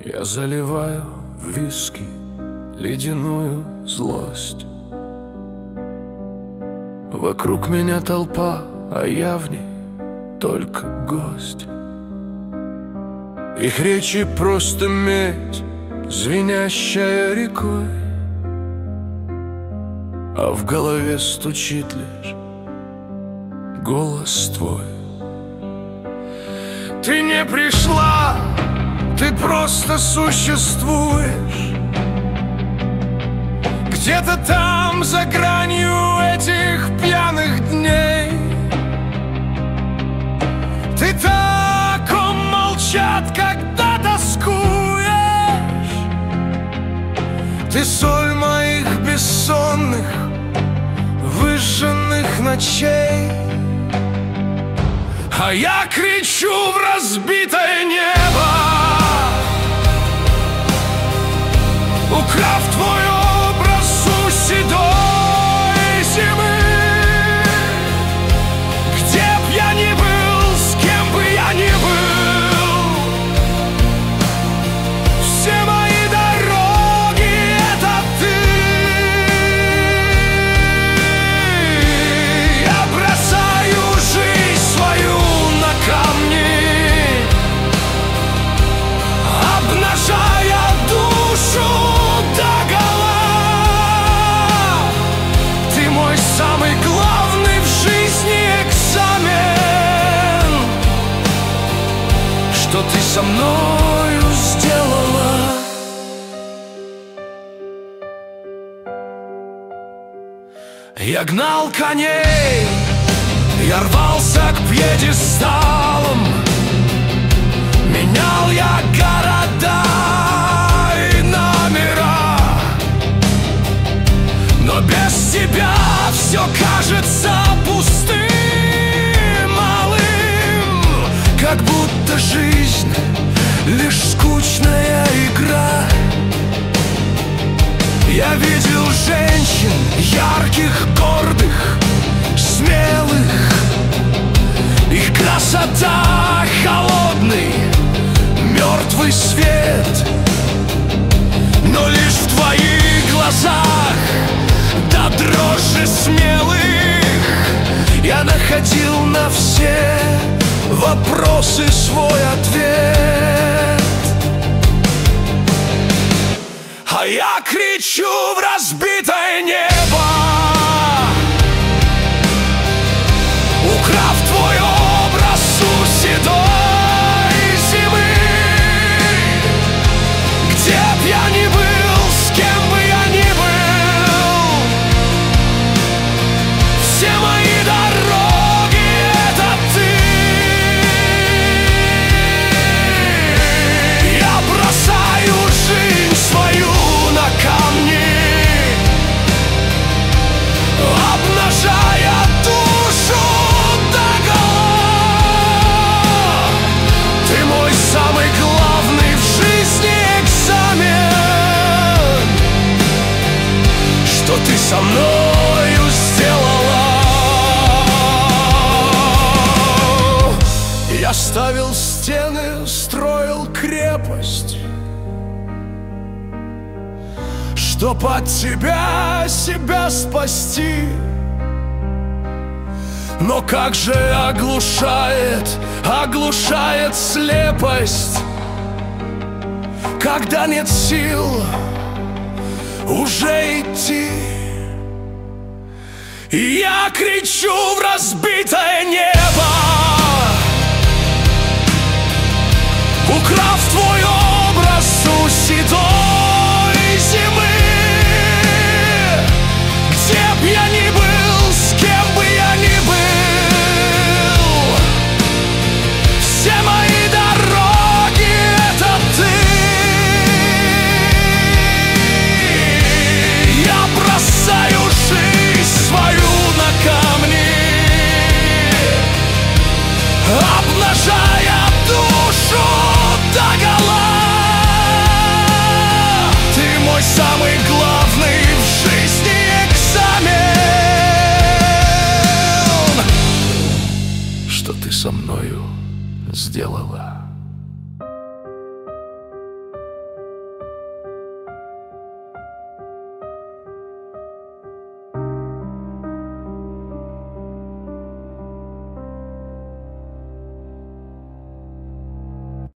Я заливаю в виски ледяную злость. Вокруг меня толпа, а я в ней только гость. Их речи просто медь, звенящая рекой, а в голове стучит лишь голос твой. Ты не пришла, ты просто существуешь где-то там, за гранью этих пьяных дней. Ты та, о ком молчат, когда тоскуешь. Ты соль моих бессонных, выжженных ночей. А я кричу в разбитое небо, украв твой образ у седой зимы. Где б я ни был, с кем бы я ни был, все мои дороги — это ты. Я бросаю жизнь свою на камни, обнажая душу догола. Ты мой самый главный в жизни экзамен. Что ты со мною сделала? Я гнал коней, я рвался к пьедесталам, менял я города и номера. Но без тебя все кажется пустым, малым, как будто жизнь лишь скучная игра. Я видел женщин ярких, гордых, смелых. Их красота — холодный, мертвый свет. Но лишь в твоих глазах, до дрожи смелых, я находил на все вопросы свой ответ. А я кричу в разбитое небо, украв твой образ у седой зимы. Где б я ни был, с кем бы я ни был, все мои дороги — это ты. Я бросаю жизнь свою на камни, обнажая душу догола. Ты мой самый главный в жизни экзамен. Что ты со мною сделала? Я ставил стены, строил крепость, чтоб от тебя себя спасти. Но как же оглушает слепость, когда нет сил уже идти. И я кричу в разбитое небо, украв твой образ у седой зимы. Где б я ни был, с кем бы я ни был, все мои дороги — это ты. Я бросаю жизнь свою на камни, обнажая душу догола. Ты мой самый главный в жизни экзамен. Что ты со мною сделала?